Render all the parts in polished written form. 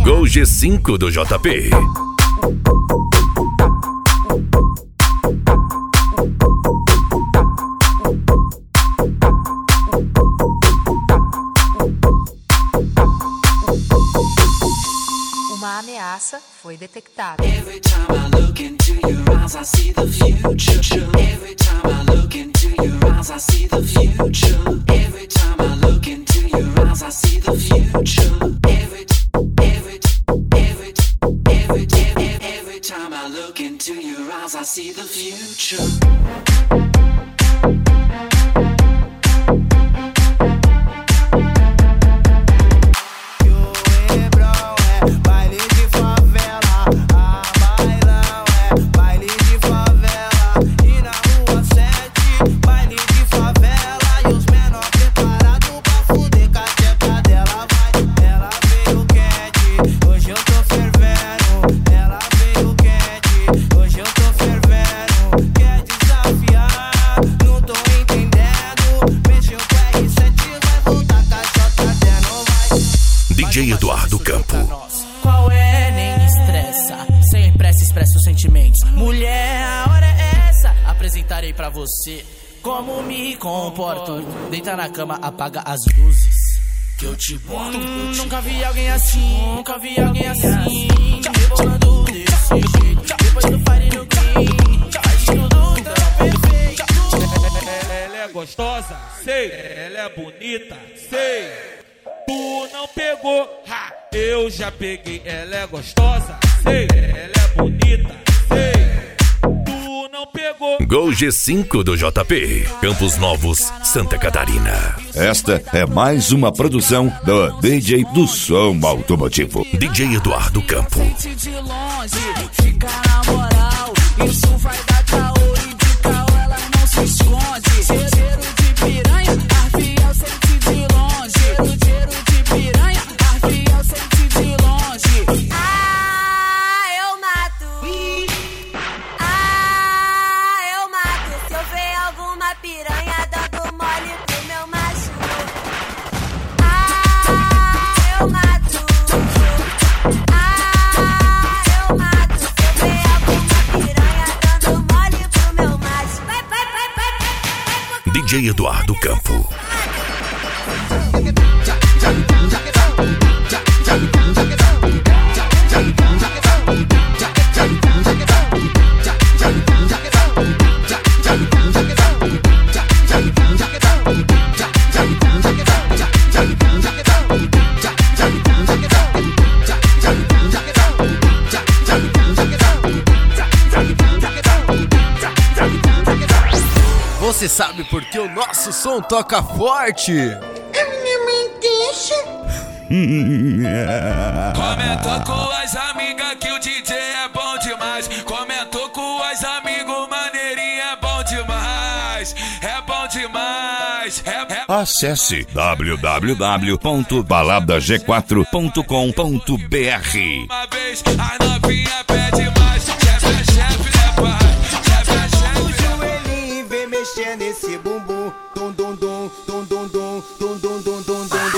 Gol G5 do JP. Uma ameaça foi detectada. Every time I look into your eyes, I see the future. Every time I look into your eyes, I see the future. Every time I look into your eyes, I see the future. Every time I look into your eyes, I see the future. DJ Eduardo Campo. Qual é? Nem estressa. Sem pressa expresso sentimentos. Mulher, a hora é essa. Apresentarei pra você como me comporto. Deita na cama, apaga as luzes que eu te boto. Nunca vi alguém assim. Nunca vi alguém assim. Rebolando desse jeito. Depois do fire no green. Faz tudo tão perfeito. Ela é gostosa, sei. Ela é bonita, sei. Tu não pegou, ha, eu já peguei. Ela é gostosa, sei. Ela é bonita, sei. Tu não pegou. Gol G5 do JP. Campos Novos, Santa Catarina. Esta é mais uma produção do DJ do Som Automotivo. DJ Eduardo Campo. Sente de longe, fica na moral. Isso vai dar caô e de caô ela não se esconde. Cheiro de piranha, a fiel sente de longe. Cheiro de piranha, a fiel sente de longe. Ah, eu mato. Ah, eu mato. Se eu ver alguma piranha dando mole pro meu macho. Ah, eu mato. Ah, eu mato. Se eu ver alguma piranha dando mole pro meu macho. Vai, vai, vai, vai, vai, vai. DJ Eduardo Campo. Você sabe por que o nosso som toca forte? Comentou com as amigas que o DJ é bom demais. Comentou com as amigos, maneirinho é bom demais. É bom demais. Acesse www.baladag4.com.br. Uma vez a novinha pede mais. Chefe é chefe, né pai? Chefe é chefe. O joelhinho vem mexer nesse bumbum. Dum dum dum dum dum dum dum dum dum dum dum.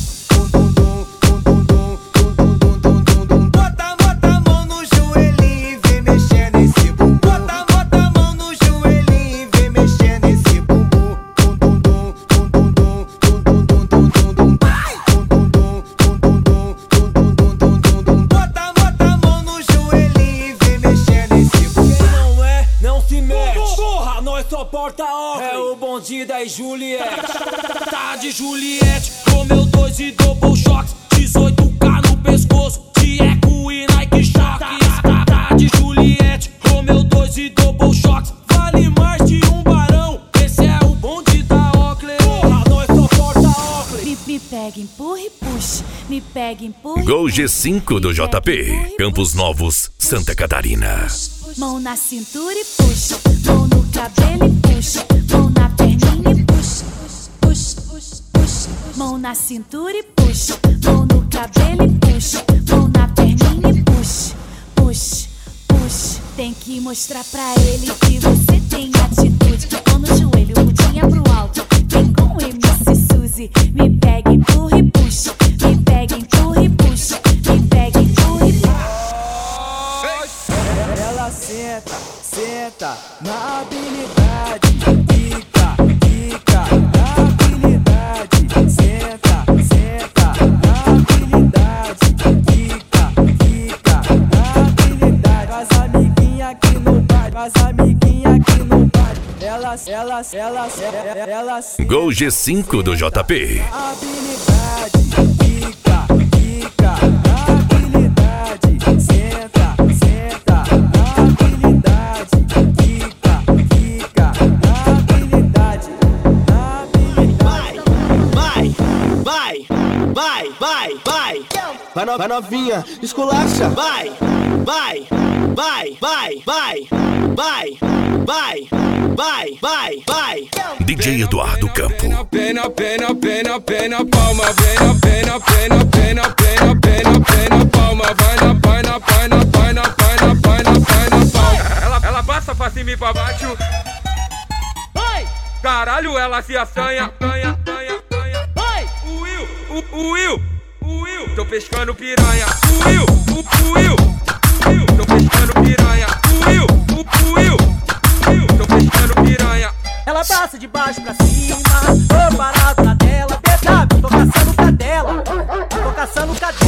É o bonde da Juliette. Tá de Juliette, comeu 2 e double shocks. 18K no pescoço, de eco e Nike Shock. Tá de Juliette, comeu 2 e double shocks. Vale mais de um barão, esse é o bonde da Oakley. Porra, nós só porta Oakley. Me pega, empurra e puxa. Me pega, empurra e Gol G5 do JP. Campos Novos, Santa Catarina. mão na cintura e puxa. Mão no cabelo e puxa. Mão na perninha e puxa. Puxa, puxa, puxa. Mão na cintura e puxa. Mão no cabelo e puxa. Mão na perninha e puxa. Puxa, puxa. Tem que mostrar pra ele que você tem atitude. Mão no joelho, mudinha pro alto. Vem com MC Suzy. Me pega, empurra e puxa. Me pega, empurra e puxa. Me pega, empurra senta, senta na habilidade. Quica, quica na habilidade. Senta, senta na habilidade. Quica, quica na habilidade. As amiguinhas aqui no baile, as amiguinhas aqui no baile. Elas. Gol G5 do JP. Habilidade, quica, quica na habilidade. Senta, senta na habilidade. Quica, quica na habilidade. Na habilidade. Vai novinha, esculacha. Vai. DJ Eduardo Campo. Pena, palma. Pena, palma. Vai na palma. Ela passa pra cima e pra baixo. Caralho, ela se assanha. O Will, tô pescando piranha. O Will, tô pescando piranha. O Will, tô pescando piranha. Ela passa de baixo pra cima, tô parado na tela. PW, tô caçando cadela.